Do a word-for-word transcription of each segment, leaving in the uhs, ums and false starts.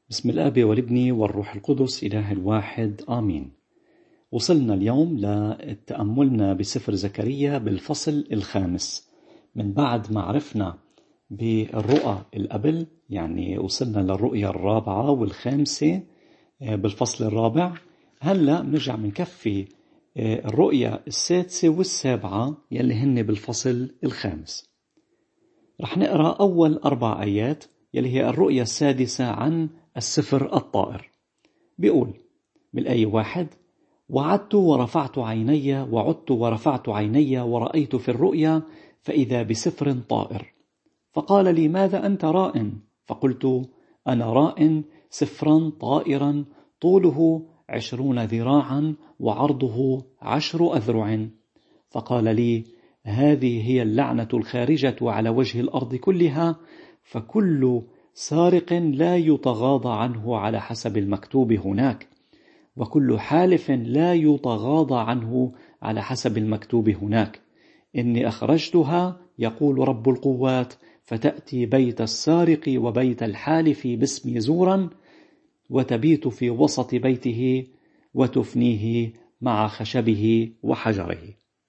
بسم الآب والابن والروح القدس إله الواحد آمين. وصلنا اليوم لتأملنا بسفر زكريا بالفصل الخامس من بعد ما عرفنا بالرؤى القبل، يعني وصلنا للرؤية الرابعة والخامسة بالفصل الرابع. هلأ نرجع منكفي الرؤية السادسة والسابعة يلي هن بالفصل الخامس. رح نقرأ أول أربع آيات يلي هي الرؤية السادسة عن السفر الطائر. بيقول بالآية واحد: وعدت ورفعت عيني وعدت ورفعت عيني ورأيت في الرؤيا فإذا بسفر طائر، فقال لي: ماذا أنت راء؟ فقلت: أنا راء سفرا طائرا طوله عشرون ذراعا وعرضه عشر أذرع. فقال لي: هذه هي اللعنة الخارجة على وجه الأرض كلها، فكل سارق لا يتغاضى عنه على حسب المكتوب هناك، وكل حالف لا يتغاضى عنه على حسب المكتوب هناك. إني أخرجتها، يقول رب القوات، فتأتي بيت السارق وبيت الحالف باسمي زورا، وتبيت في وسط بيته وتفنيه مع خشبه وحجره.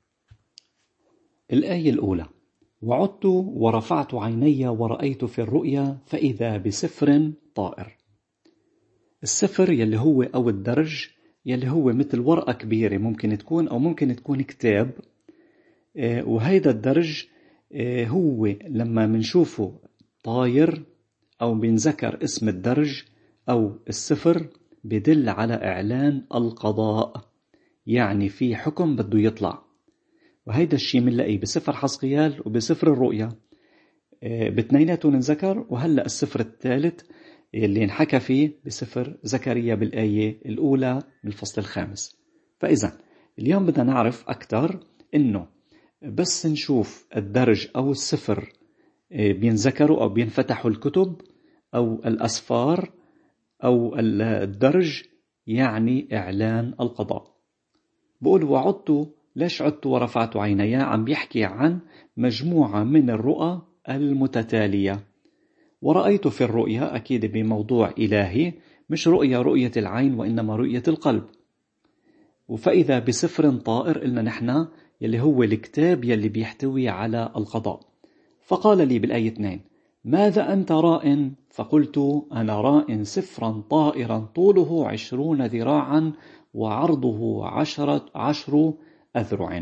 الآية الأولى: وعدت ورفعت عيني ورأيت في الرؤيا فإذا بسفر طائر. السفر يلي هو أو الدرج يلي هو مثل ورقة كبيرة ممكن تكون أو ممكن تكون كتاب، وهيدا الدرج هو لما منشوفه طاير أو بنذكر اسم الدرج أو السفر بدل على إعلان القضاء، يعني في حكم بده يطلع. وهيدا الشيء منلاقيه بسفر حزقيال وبسفر الرؤيا، باثنيناتهم انذكر. وهلأ السفر الثالث اللي انحكى فيه بسفر زكريا بالآية الأولى من الفصل الخامس. فإذا اليوم بدنا نعرف أكثر إنه بس نشوف الدرج أو السفر بينذكروا أو بينفتحوا الكتب أو الأسفار أو الدرج، يعني إعلان القضاء. بقول وعدت، ليش عدت ورفعت عيني؟ عم بيحكي عن مجموعة من الرؤى المتتالية. ورأيت في الرؤيا أكيد بموضوع إلهي، مش رؤية رؤية العين وإنما رؤية القلب. وفإذا بسفر طائر قلنا نحن يلي هو الكتاب يلي بيحتوي على القضاء. فقال لي بالآية اثنين: ماذا أنت راء؟ فقلت: أنا راء سفرا طائرا طوله عشرون ذراعا وعرضه عشرة عشر أذرع.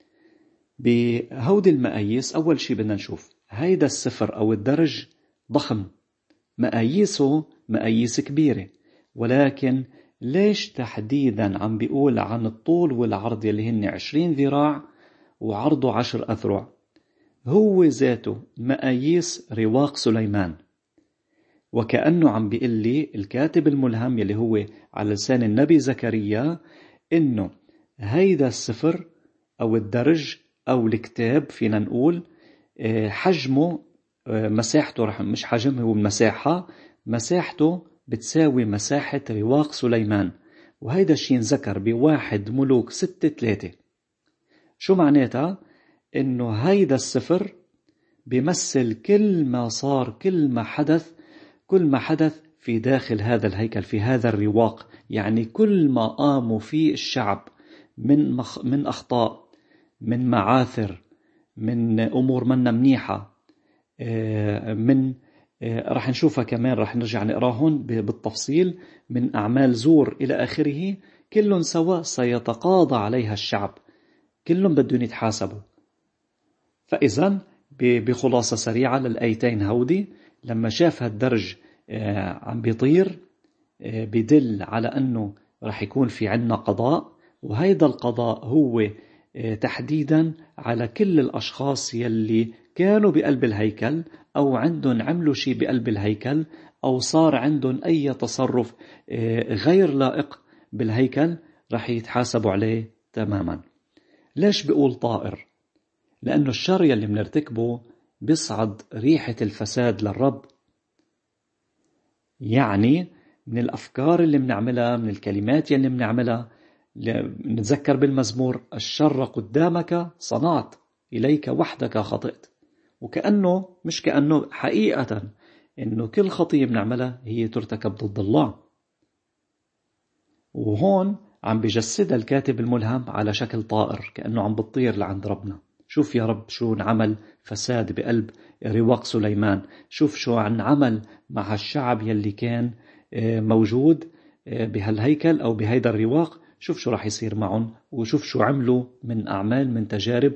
بهود المقاييس أول شيء بدنا نشوف هيدا السفر أو الدرج ضخم، مقاييسه مقاييس كبيرة، ولكن ليش تحديدا عم بيقول عن الطول والعرض اللي هن عشرين ذراع وعرضه عشر أذرع؟ هو ذاته مقاييس رواق سليمان. وكأنه عم بيقول لي الكاتب الملهم يلي هو على لسان النبي زكريا إنه هيدا السفر أو الدرج أو الكتاب فينا نقول حجمه مساحته، رح مش حجمه هو المساحة، مساحته بتساوي مساحة رواق سليمان. وهيدا الشيء نذكر بواحد ملوك ستة ثلاثة. شو معناتها؟ إنه هيدا السفر بيمثل كل ما صار، كل ما حدث، كل ما حدث في داخل هذا الهيكل، في هذا الرواق، يعني كل ما قاموا فيه الشعب من مخ من أخطاء، من معاثر، من أمور منا منيحة، من رح نشوفها كمان، رح نرجع نقراهن بالتفصيل، من أعمال زور إلى آخره، كلهم سوا سيتقاضى عليها الشعب، كلهم بدهم يتحاسبوا. فإذا بخلاصة سريعة للآيتين هودي، لما شاف هالدرج عم بيطير بدل على أنه رح يكون في عنا قضاء، وهيدا القضاء هو تحديدا على كل الأشخاص يلي كانوا بقلب الهيكل أو عندهم عملوا شيء بقلب الهيكل أو صار عندهم أي تصرف غير لائق بالهيكل، رح يتحاسبوا عليه تماما. ليش بيقول طائر؟ لأنه الشر يلي بنرتكبه بيصعد ريحة الفساد للرب. يعني من الأفكار اللي بنعملها، من الكلمات يلي بنعملها، نتذكر بالمزمور: الشر قدامك صنعت، إليك وحدك خطئت. وكأنه مش كأنه حقيقة إنه كل خطية بنعملها هي ترتكب ضد الله. وهون عم بجسدها الكاتب الملهم على شكل طائر، كأنه عم بتطير لعند ربنا. شوف يا رب شو انعمل فساد بقلب رواق سليمان، شوف شو عمل مع الشعب يلي كان موجود بهالهيكل أو بهيدا الرواق، شوف شو راح يصير معهم، وشوف شو عملوا من أعمال من تجارب،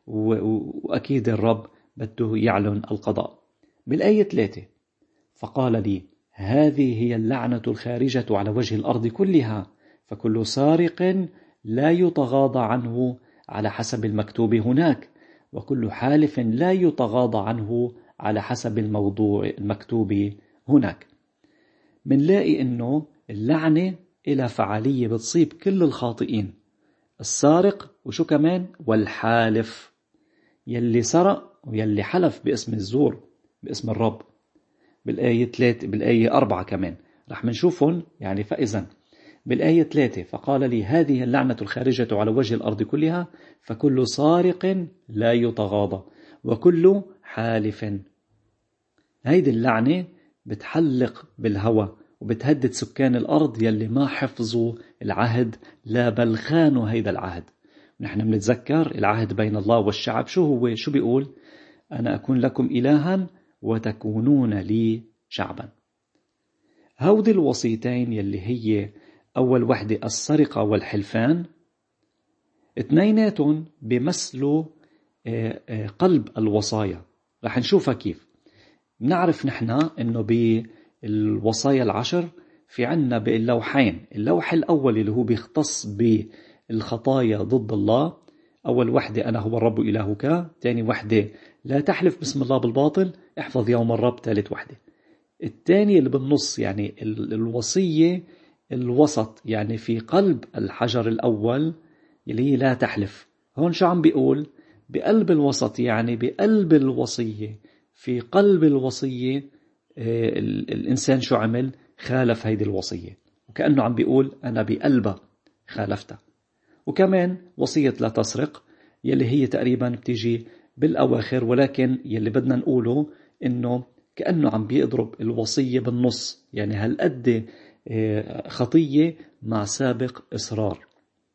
وأكيد الرب بده يعلن القضاء. بالآية ثلاثة فقال لي هذه هي اللعنة الخارجة على وجه الأرض كلها، فكل سارق لا يتغاضى عنه على حسب المكتوب هناك، وكل حالف لا يتغاضى عنه على حسب الموضوع المكتوب هناك. منلاقي إنه اللعنة إلى فعالية بتصيب كل الخاطئين، السارق وشو كمان والحالف، يلي سرق ويلي حلف باسم الزور باسم الرب. بالآية ثلاثة بالآية أربعة كمان رح منشوفهم. يعني فإذا بالآية ثلاثة فقال لي هذه اللعنة الخارجة على وجه الأرض كلها، فكل سارق لا يتغاضى وكل حالف. هيدي اللعنة بتحلق بالهوى وبتهدد سكان الأرض يلي ما حفظوا العهد، لا بل خانوا هيدا العهد. نحن بنتذكر العهد بين الله والشعب شو هو، شو بيقول؟ أنا أكون لكم إلها وتكونون لي شعبا. هودي الوصيتين يلي هي أول وحدة السرقة والحلفان، اثنيناتهم بيمثلوا قلب الوصايا. رح نشوفها كيف. نعرف نحن أنه بالوصايا العشر في عنا باللوحين، اللوح الأول اللي هو بيختص بالخطايا ضد الله، أول وحدة أنا هو الرب إلهك، تاني وحدة لا تحلف باسم الله بالباطل، احفظ يوم الرب، ثالث وحدة. الثانية اللي بالنص يعني الوصية الوسط، يعني في قلب الحجر الأول اللي هي لا تحلف. هون شو عم بيقول؟ بقلب الوسط، يعني بقلب الوصية، في قلب الوصية الإنسان شو عمل؟ خالف هيدي الوصية، وكأنه عم بيقول أنا بقلبها خالفتها. وكمان وصية لا تسرق يلي هي تقريبا بتيجي بالأواخر، ولكن يلي بدنا نقوله إنه كأنه عم بيضرب الوصية بالنص، يعني هالقد خطية مع سابق إصرار.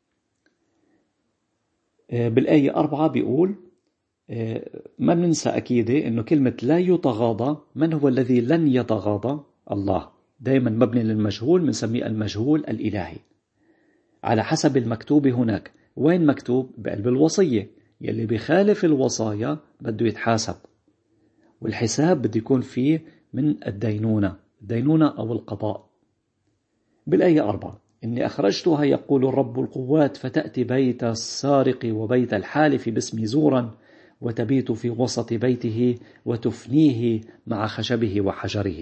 بالآية أربعة بيقول ما ننسى أكيد إنه كلمة لا يتغاضى، من هو الذي لن يتغاضى؟ الله. دايما مبني للمجهول، بنسميه المجهول الإلهي على حسب المكتوب هناك. وين مكتوب؟ بقلب الوصية. يلي بيخالف الوصايا بده يتحاسب، والحساب بده يكون فيه من الدينونة الدينونة أو القضاء. بالآية أربعة إني أخرجتها يقول الرب القوات، فتأتي بيت السارق وبيت الحالف باسمي زورا، وتبيت في وسط بيته وتفنيه مع خشبه وحجره.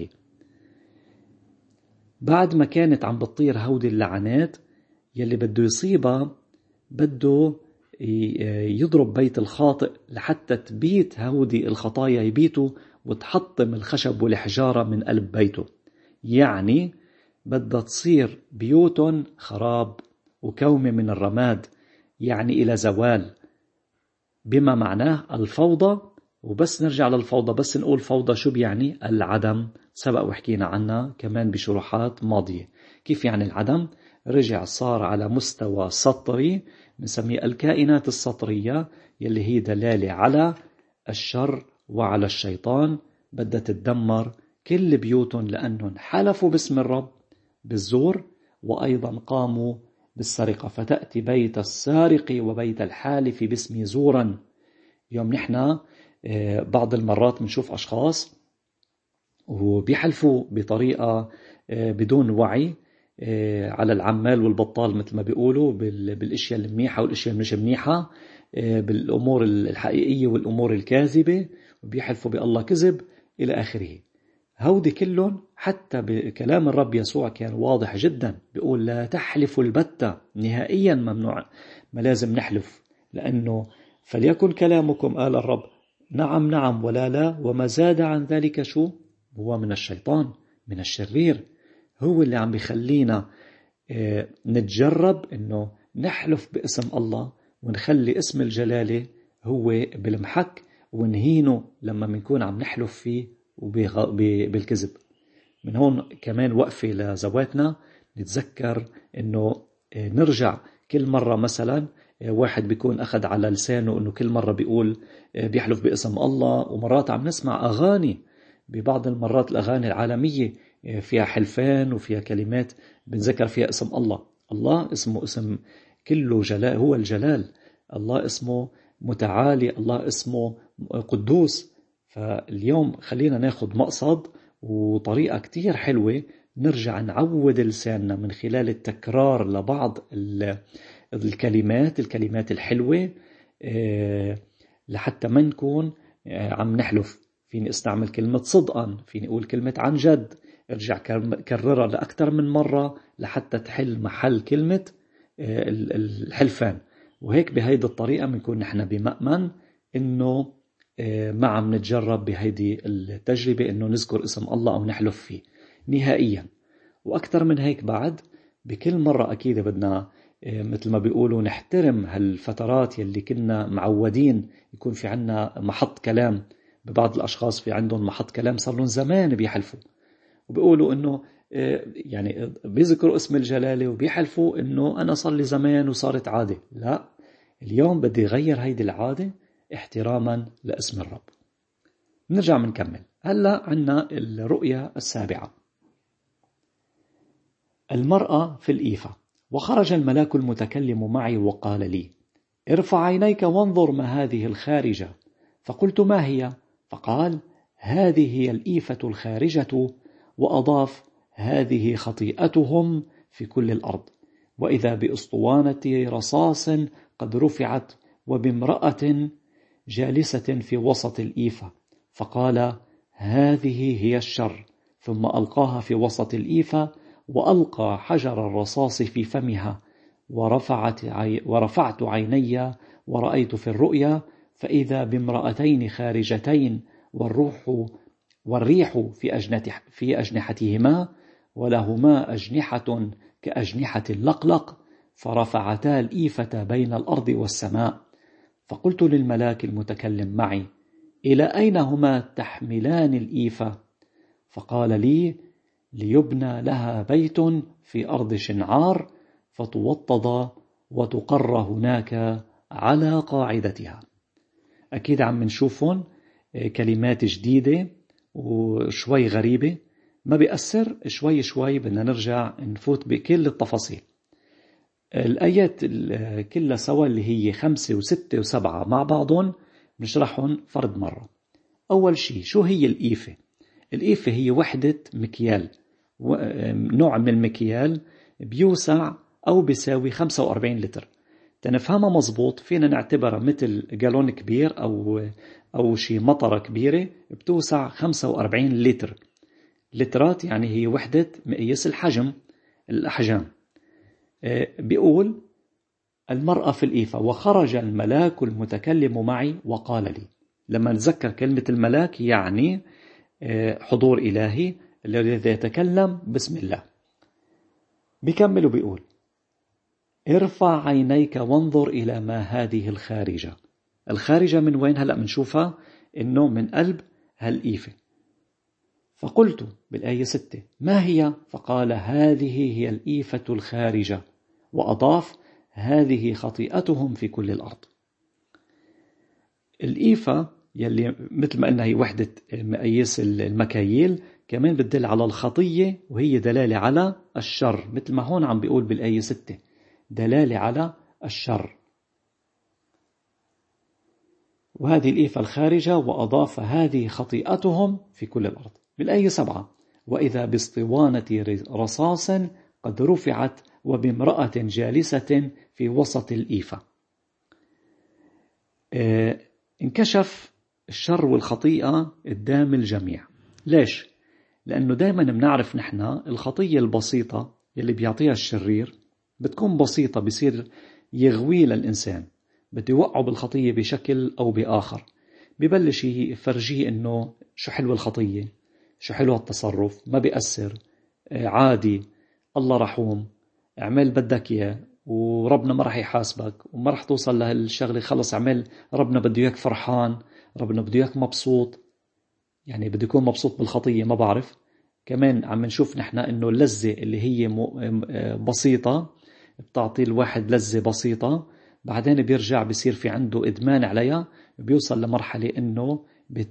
بعد ما كانت عم بتطير هودي اللعنات يلي بده يصيبها، بده يضرب بيت الخاطئ لحتى تبيت هودي الخطايا، يبيتوا وتحطم الخشب والحجارة من قلب بيته. يعني بدها تصير بيوتهم خراب وكومة من الرماد، يعني إلى زوال، بما معناه الفوضى. وبس نرجع للفوضى، بس نقول فوضى شو بيعني؟ العدم. سبق وحكينا عنها كمان بشروحات ماضية. كيف يعني العدم؟ رجع صار على مستوى سطري، نسميه الكائنات السطرية، يلي هي دلالة على الشر وعلى الشيطان. بدها تتدمر كل بيوتهم لأنهم حلفوا باسم الرب بالزور، وأيضا قاموا بالسرقة. فتأتي بيت السارق وبيت الحالف باسم زورا. يوم نحن بعض المرات بنشوف أشخاص وبيحلفوا بطريقة بدون وعي على العمال والبطال، مثل ما بيقولوا، بالاشياء المنيحة والاشياء المش منيحة، بالأمور الحقيقية والأمور الكاذبة، وبيحلفوا بالله كذب إلى آخره. هودي كلهم حتى بكلام الرب يسوع كان واضح جدا، بيقول لا تحلفوا البتة، نهائيا ممنوع، ما لازم نحلف، لأنه فليكن كلامكم قال الرب نعم نعم ولا لا، وما زاد عن ذلك شو هو من الشيطان، من الشرير. هو اللي عم بيخلينا نتجرب إنه نحلف باسم الله ونخلي اسم الجلالة هو بالمحك، ونهينه لما منكون عم نحلف فيه وبالكذب. من هون كمان وقفة لزواتنا نتذكر إنه نرجع كل مرة. مثلا واحد بيكون أخذ على لسانه إنه كل مرة بيقول بيحلف باسم الله، ومرات عم نسمع أغاني، ببعض المرات الأغاني العالمية فيها حلفان وفيها كلمات بنذكر فيها اسم الله. الله اسمه اسم كله جلال، هو الجلال. الله اسمه متعالي، الله اسمه قدوس. فاليوم خلينا ناخد مقصد وطريقة كتير حلوة نرجع نعود لساننا من خلال التكرار لبعض الكلمات الكلمات الحلوة، لحتى ما نكون عم نحلف. فيني استعمل كلمة صدقا، فيني أقول كلمة عن جد، ارجع كررها لأكثر من مرة لحتى تحل محل كلمة الحلفان. وهيك بهيدي الطريقة بنكون نحن بمأمن إنه ما عم نتجرب بهيدي التجربة إنه نذكر اسم الله أو نحلف فيه نهائيا. وأكثر من هيك بعد، بكل مرة أكيد بدنا مثل ما بيقولوا نحترم هالفترات يلي كنا معودين يكون في عنا محط كلام. ببعض الأشخاص في عندهم محط كلام صار لهم زمان بيحلفوا وبيقولوا إنه يعني بيذكروا اسم الجلالة وبيحلفوا إنه أنا صار لي زمان وصارت عادة. لا، اليوم بدي غير هيدي العادة احتراما لاسم الرب. نرجع منكمل. هلأ عنا الرؤية السابعة. المرأة في الإيفة. وخرج الملاك المتكلم معي وقال لي: ارفع عينيك وانظر ما هذه الخارجة. فقلت: ما هي؟ فقال: هذه هي الإيفة الخارجة. وأضاف: هذه خطيئتهم في كل الأرض. وإذا بأسطوانة رصاص قد رفعت، وبامرأة جالسة في وسط الإيفة. فقال: هذه هي الشر. ثم ألقاها في وسط الإيفة، وألقى حجر الرصاص في فمها. ورفعت, عي... ورفعت عيني ورأيت في الرؤيا، فإذا بامرأتين خارجتين، والروح والريح في, أجنح... في أجنحتهما، ولهما أجنحة كأجنحة اللقلق، فرفعتا الإيفة بين الأرض والسماء. فقلت للملاك المتكلم معي: إلى أين هما تحملان الإيفة؟ فقال لي: ليبنى لها بيت في أرض شنعار، فتوطد وتقر هناك على قاعدتها. أكيد عم نشوفون كلمات جديدة وشوي غريبة، ما بيأثر. شوي شوي بدنا نرجع نفوت بكل التفاصيل. الآيات كلها سوا اللي هي خمسة وستة وسبعة مع بعضهم نشرحهم فرد مرة. أول شيء، شو هي الإيفة؟ الإيفة هي وحدة مكيال، نوع من المكيال بيوسع أو بيساوي خمسة وأربعين لتر. تنفهمها مزبوط فينا نعتبرها مثل جالون كبير أو أو شيء مطرة كبيرة بتوسع خمسة وأربعين لتر. لترات يعني هي وحدة مقياس الحجم، الأحجام. بيقول المرأة في الإيفة. وخرج الملاك المتكلم معي وقال لي. لما نتذكر كلمة الملاك يعني حضور إلهي الذي يتكلم باسم الله. بيكمل وبيقول: ارفع عينيك وانظر إلى ما هذه الخارجة. الخارجة من وين؟ هلأ منشوفها إنه من قلب هالإيفة. فقلت بالآية ستة: ما هي؟ فقال: هذه هي الإيفة الخارجة. وأضاف: هذه خطيئتهم في كل الأرض. الإيفة يلي مثل ما قلنا هي وحدة مقاييس المكاييل، كمان بتدل على الخطية، وهي دلالة على الشر، مثل ما هون عم بيقول بالآية ستة، دلالة على الشر. وهذه الإيفة الخارجة. وأضاف: هذه خطيئتهم في كل الأرض. بالآية سبعة: وإذا باسطوانة رصاص قد رفعت، وبامرأة جالسة في وسط الإيفة. اه انكشف الشر والخطيئة قدام الجميع. ليش؟ لأنه دائما بنعرف نحن الخطية البسيطة اللي بيعطيها الشرير بتكون بسيطة، بيصير يغوي للإنسان، بده يوقعه بالخطية بشكل أو بآخر. ببلش يفرجيه إنه شو حلو الخطية، شو حلو التصرف، ما بيأثر، عادي، الله رحوم، اعمل بدك إياه وربنا ما رح يحاسبك وما رح توصل لهالشغلة. خلص اعمل، ربنا بده إياك فرحان، ربنا بده إياك مبسوط. يعني بده يكون مبسوط بالخطية ما بعرف. كمان عم نشوف نحن إنه اللذة اللي هي بسيطة بتعطي الواحد لذة بسيطة، بعدين بيرجع بيصير في عنده إدمان عليها، بيوصل لمرحلة إنه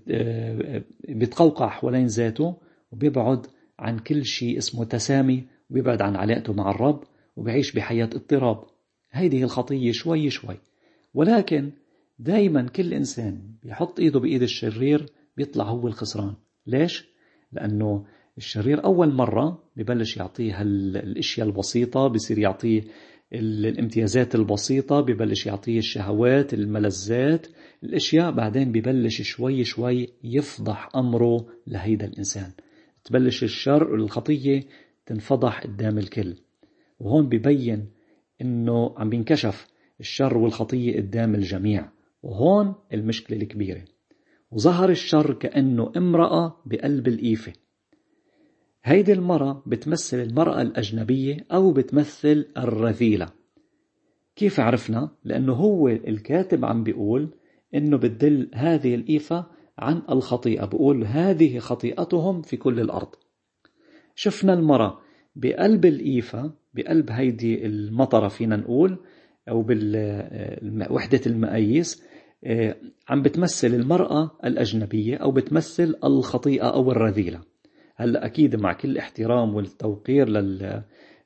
بيتقوقع حوالين ذاته وبيبعد عن كل شيء اسمه تسامي، وبيبعد عن علاقته مع الرب وبيعيش بحياة اضطراب. هيدي هي الخطية شوي شوي. ولكن دايما كل إنسان بيحط إيده بإيد الشرير بيطلع هو الخسران. ليش؟ لأنه الشرير أول مرة ببلش يعطيه الاشياء البسيطة، بيصير يعطيه الامتيازات البسيطة، ببلش يعطيه الشهوات الملذات الاشياء، بعدين ببلش شوي شوي يفضح أمره لهيدا الإنسان، تبلش الشر والخطية تنفضح قدام الكل. وهون بيبين إنه عم بينكشف الشر والخطية قدام الجميع، وهون المشكلة الكبيرة. وظهر الشر كأنه امرأة بقلب الإيفة. هيدي المرأة بتمثل المرأة الأجنبية أو بتمثل الرذيلة. كيف عرفنا؟ لأنه هو الكاتب عم بيقول إنه بتدل هذه الإيفة عن الخطيئة، بيقول هذه خطيئتهم في كل الأرض. شفنا المرأة بقلب الإيفة، بقلب هيدي المطرة فينا نقول، أو بالوحدة المقاييس، عم بتمثل المرأة الأجنبية أو بتمثل الخطيئة أو الرذيلة. هلأ أكيد مع كل احترام والتوقير لل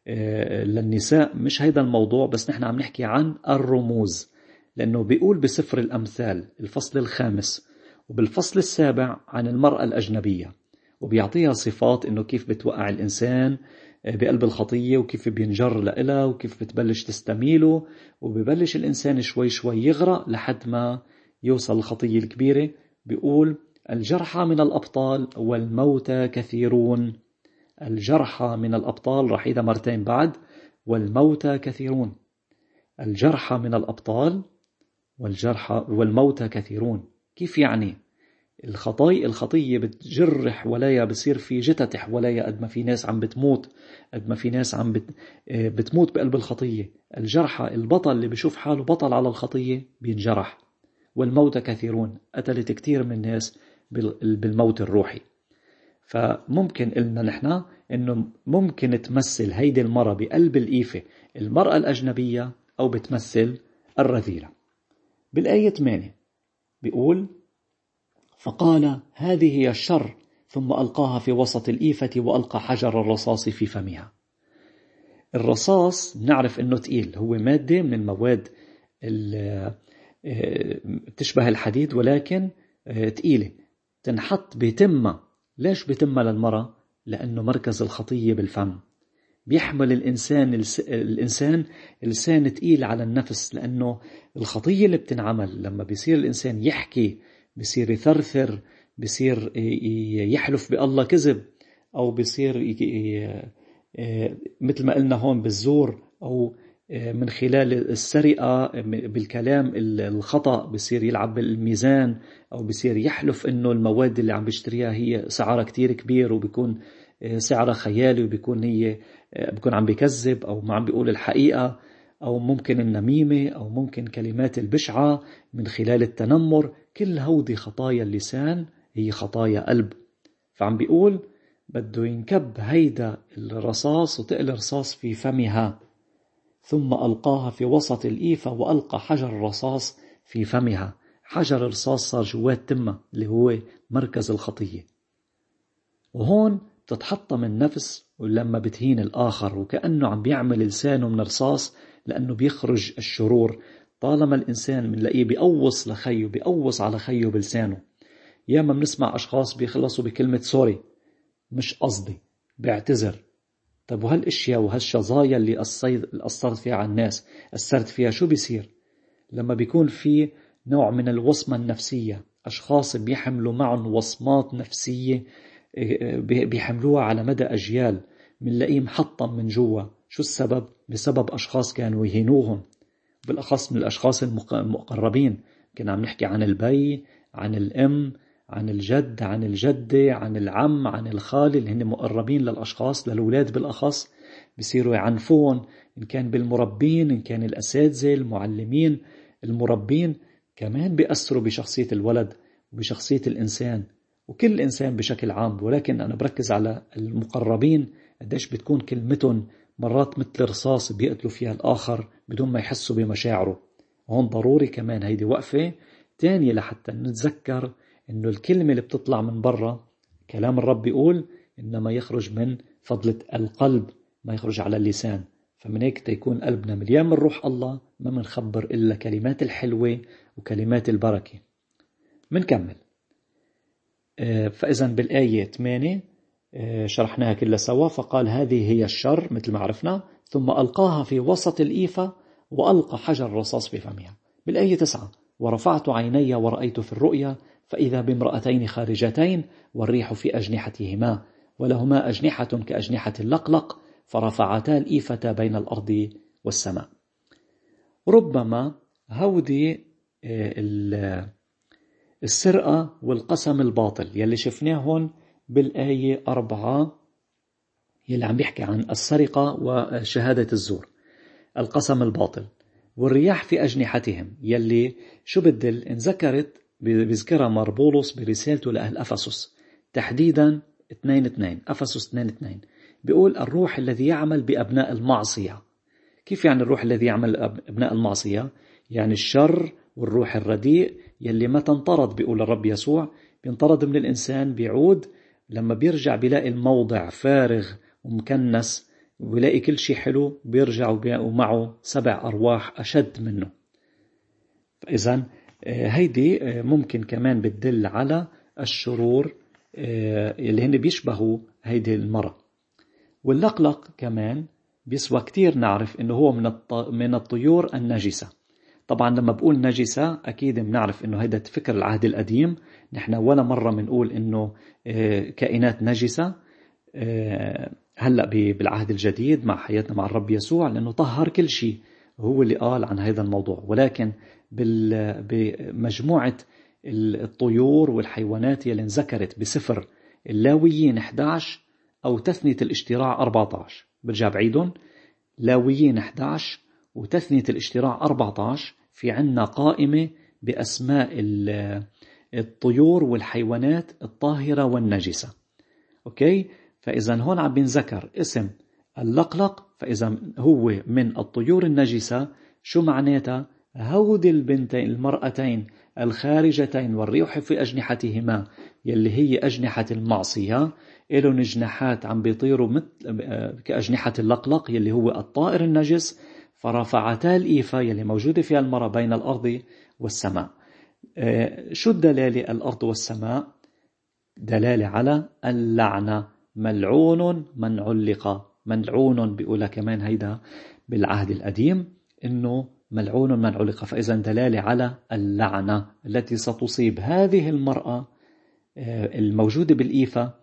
للنساء مش هيدا الموضوع، بس نحن عم نحكي عن الرموز، لأنه بيقول بسفر الأمثال الفصل الخامس وبالفصل السابع عن المرأة الأجنبية، وبيعطيها صفات إنه كيف بتوقع الإنسان بقلب الخطية وكيف بينجر لإلها وكيف بتبلش تستميله، وبيبلش الإنسان شوي شوي يغرق لحد ما يوصل الخطية الكبيرة. بيقول الجرحى من الأبطال والموتى كثيرون. الجرحى من الأبطال راح إذا مرتين بعد، والموتى كثيرون. الجرحى من الأبطال والجرحى والموتى كثيرون. كيف يعني؟ الخطايا الخطية بتجرح ولايا، بصير في جتتح ولايا، قد ما في ناس عم بتموت، قد ما في ناس عم بت... بتموت بقلب الخطية. الجرحى البطل اللي بيشوف حاله بطل على الخطية بينجرح. والموتى كثيرون، قتلت كتير من الناس بالموت الروحي. فممكن قلنا نحن إنه ممكن تمثل هيدي المرأة بقلب الإيفة المرأة الأجنبية أو بتمثل الرذيلة. بالآية ثمانية بيقول فقال هذه هي الشر، ثم ألقاها في وسط الإيفة وألقى حجر الرصاص في فمها. الرصاص نعرف إنه تقيل، هو مادة من المواد تشبه الحديد ولكن تقيلة، تنحط بتمة. ليش بتمة للمرأة؟ لأنه مركز الخطية بالفم. بيحمل الإنسان الإنسان لسان تقيل على النفس، لأنه الخطية اللي بتنعمل لما بيصير الإنسان يحكي، بيصير يثرثر، بيصير يحلف بالله كذب، أو بيصير مثل ما قلنا هون بالزور، أو من خلال السرقة بالكلام الخطأ بيصير يلعب بالميزان، أو بيصير يحلف إنه المواد اللي عم بيشتريها هي سعرها كتير كبير وبيكون سعرها خيالي، وبيكون هي بيكون عم بيكذب أو ما عم بيقول الحقيقة، أو ممكن النميمة، أو ممكن كلمات البشعة من خلال التنمر. كل هودي خطايا اللسان هي خطايا قلب. فعم بيقول بده ينكب هيدا الرصاص وتقل رصاص في فمها، ثم ألقاها في وسط الإيفة وألقى حجر الرصاص في فمها. حجر الرصاص صار جوات تمة اللي هو مركز الخطية. وهون تتحطم النفس ولما بتهين الآخر، وكأنه عم بيعمل لسانه من رصاص لأنه بيخرج الشرور. طالما الإنسان منلاقيه بيقوص لخيه، بيقوص على خيه بلسانه. ياما بنسمع أشخاص بيخلصوا بكلمة سوري، مش قصدي، بيعتذر. طب وهالاشياء وهالشظايا اللي قصرت فيها على الناس، أثرت فيها، شو بيصير لما بيكون في نوع من الوصمة النفسية؟ أشخاص بيحملوا معهم وصمات نفسية بيحملوها على مدى أجيال، منلاقيه محطم من جوا. شو السبب؟ بسبب أشخاص كانوا يهينوهم، بالأخص من الأشخاص المقربين. كنا عم نحكي عن البي، عن الأم، عن الجد، عن الجدة، عن العم، عن الخال، اللي هن مقربين للأشخاص، للأولاد بالأخص. بيصيروا يعنفون، إن كان بالمربين، إن كان الأساتذة، المعلمين، المربين كمان بيأثروا بشخصية الولد وبشخصية الإنسان. وكل إنسان بشكل عام، ولكن أنا بركز على المقربين قديش بتكون كلمتهم مرات مثل رصاص بيقتلوا فيها الآخر بدون ما يحسوا بمشاعره. هون ضروري كمان هيدي وقفة تانية لحتى نتذكر إنه الكلمة اللي بتطلع من برا كلام الرب يقول إنما يخرج من فضلة القلب، ما يخرج على اللسان. فمن هيك تيكون قلبنا مليان من روح الله ما منخبر إلا كلمات الحلوة وكلمات البركة. منكمل. فإذا بالآية ثمانية شرحناها كلها سوا. فقال هذه هي الشر مثل ما عرفنا، ثم ألقاها في وسط الإيفة وألقى حجر رصاص بفمها. بالآية تسعة ورفعت عيني ورأيت في الرؤيا فإذا بامرأتين خارجتين والريح في أجنحتهما ولهما أجنحة كأجنحة اللقلق فرفعتا الإيفة بين الأرض والسماء. ربما هودي السرقة والقسم الباطل يلي شفناهن بالآية أربعة يلي عم بيحكي عن السرقة وشهادة الزور، القسم الباطل والرياح في أجنحتهم يلي شو بدل انذكرت بذكرها مربولوس برسالته لأهل أفسس تحديدا اثنين اثنين أفسس اثنين اثنين بيقول الروح الذي يعمل بأبناء المعصية. كيف يعني الروح الذي يعمل أبناء المعصية؟ يعني الشر والروح الرديء يلي ما تنطرد بيقول الرب يسوع، بينطرد من الإنسان، بيعود لما بيرجع بيلاقي الموضع فارغ ومكنس وبيلاقي كل شيء حلو، بيرجع ومعه سبع أرواح أشد منه. فإذا هيدي ممكن كمان بتدل على الشرور اللي هن بيشبهوا هيدي المرة. واللقلق كمان بيسوى كتير نعرف إنه هو من من الطيور النجسة. طبعا لما بقول نجسة أكيد بنعرف إنه هيدا فكر العهد القديم، نحن ولا مرة بنقول إنه كائنات نجسة هلأ بالعهد الجديد مع حياتنا مع الرب يسوع، لأنه طهر كل شيء، هو اللي قال عن هذا الموضوع. ولكن بمجموعة الطيور والحيوانات يلي انذكرت بسفر اللاويين إحدى عشر أو تثنية الاشتراع أربعة عشر، برجع بعيدهم، لاويين إحدى عشر وتثنية الاشتراع أربعة عشر، في عنا قائمة بأسماء الطيور والحيوانات الطاهرة والنجسة. أوكي؟ فإذا هون عم بنذكر اسم اللقلق، فإذا هو من الطيور النجسة. شو معناتها؟ هود البنتين المرأتين الخارجتين والريح في أجنحتهما يلي هي أجنحة المعصية، إلهم جناحات عم بيطيروا مثل كأجنحة اللقلق يلي هو الطائر النجس، فرفعتا الإيفة يلي موجودة فيها المرأة بين الأرض والسماء. شو الدلالة الأرض والسماء؟ دلالة على اللعنة، ملعون من علق، ملعون بيقولها كمان هيدا بالعهد القديم إنه ملعون من علق. فإذا دلالة على اللعنة التي ستصيب هذه المرأة الموجودة بالإيفة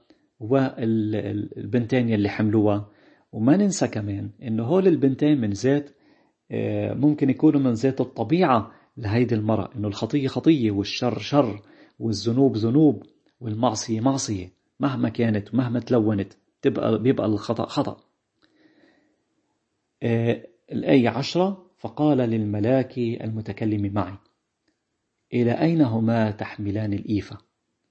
والبنتين اللي حملوها. وما ننسى كمان إنه هول البنتين من ذات ممكن يكونوا من ذات الطبيعة لهيدي المرأة، إنه الخطية خطية والشر شر والذنوب ذنوب والمعصية معصية، مهما كانت ومهما تلونت تبقى بيبقى الخطأ خطأ. الآية عشرة فقال للملاك المتكلم معي إلى أين هما تحملان الإيفة؟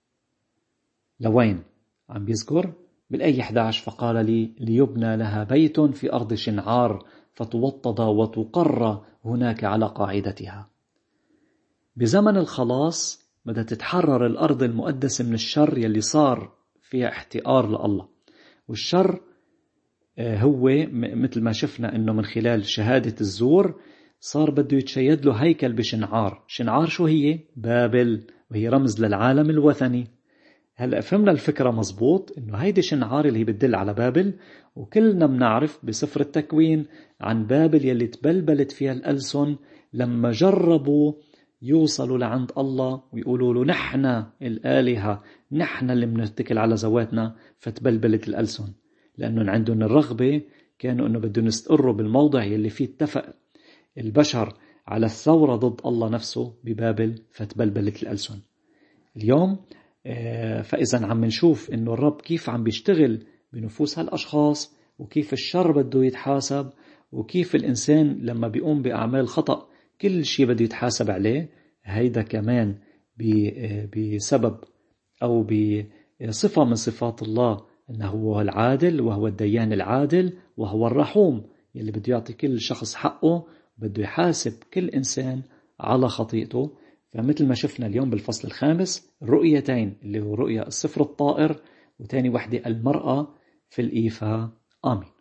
لوين؟ عم بيذكر بالآية إحدى عشر فقال لي ليبنى لها بيت في أرض شنعار فتوطد وتقر هناك على قاعدتها. بزمن الخلاص بدها تتحرر الأرض المقدسة من الشر يلي صار فيها احتقار لله. والشر هو مثل ما شفنا إنه من خلال شهادة الزور صار بده يتشيد له هيكل بشنعار. شنعار شو هي؟ بابل، وهي رمز للعالم الوثني. هلأ فهمنا الفكرة مزبوط إنه هيدي شنعار اللي هي بتدل على بابل. وكلنا بنعرف بسفر التكوين عن بابل يلي تبلبلت فيها الألسن لما جربوا يوصلوا لعند الله ويقولوا له نحن الآلهة، نحن اللي بنتكل على ذواتنا، فتبلبلت الألسن لأنه عندهم الرغبة، كانوا إنه بدهم يستقروا بالموضع يلي فيه اتفق البشر على الثورة ضد الله نفسه ببابل، فتبلبلت الألسن. اليوم فإذا عم نشوف إنه الرب كيف عم بيشتغل بنفوس هالأشخاص، وكيف الشر بده يتحاسب، وكيف الإنسان لما بيقوم بأعمال خطأ كل شيء بده يتحاسب عليه. هيدا كمان بسبب أو بصفة من صفات الله أنه هو العادل وهو الديان العادل وهو الرحوم اللي بده يعطي كل شخص حقه وبده يحاسب كل إنسان على خطيئته. فمثل ما شفنا اليوم بالفصل الخامس الرؤيتين اللي هو رؤية الصفر الطائر وتاني وحدة المرأة في الإيفاء. آمين.